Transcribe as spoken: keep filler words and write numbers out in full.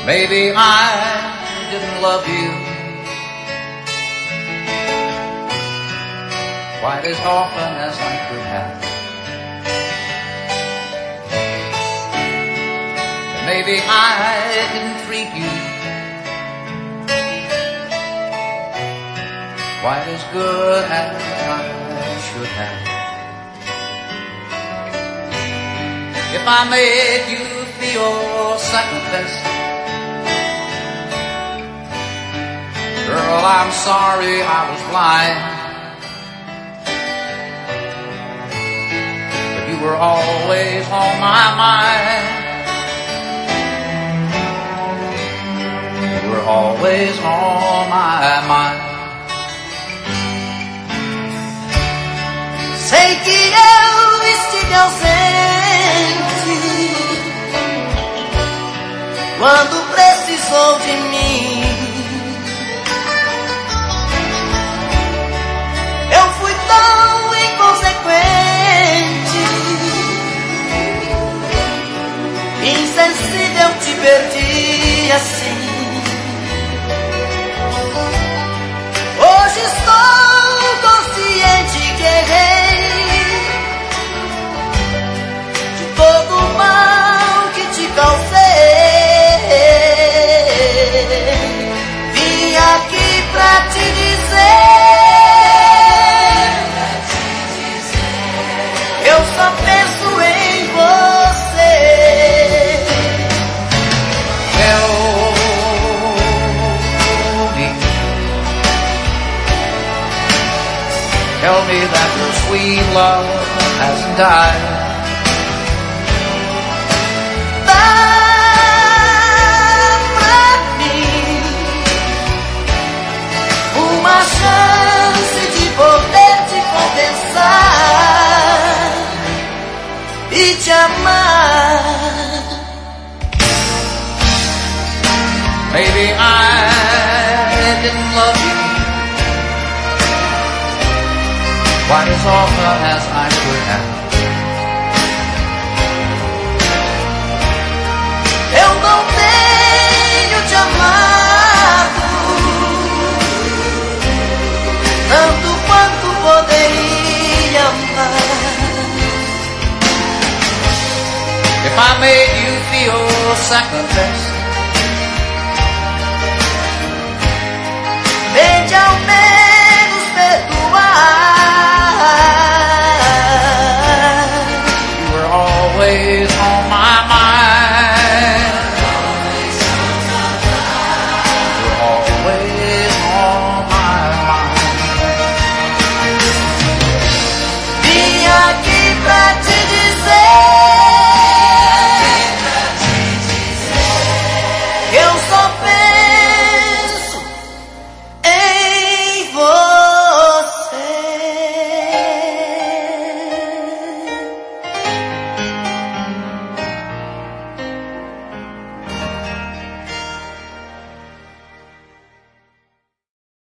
Maybe I didn't love you quite as often as I could have. Maybe I didn't treat you quite as good as I should have. If I made you feel second best, girl, I'm sorry I was blind. But you were always on my mind. You were always on my mind. Sei que eu estive ausente quando precisou de mim. Eu fui tão inconsequente, insensível, te perdi assim. Hoje estou consciente que errei de todo o mal que te causei. Vim aqui pra te dizer, eu só penso em você. Tell me that your sweet love hasn't died. Dá pra mim uma chance de poder te compensar e te amar. Maybe I didn't love you quite as often as I could have. Eu não tenho te amado tanto quanto poderia amar. If I made you feel second best,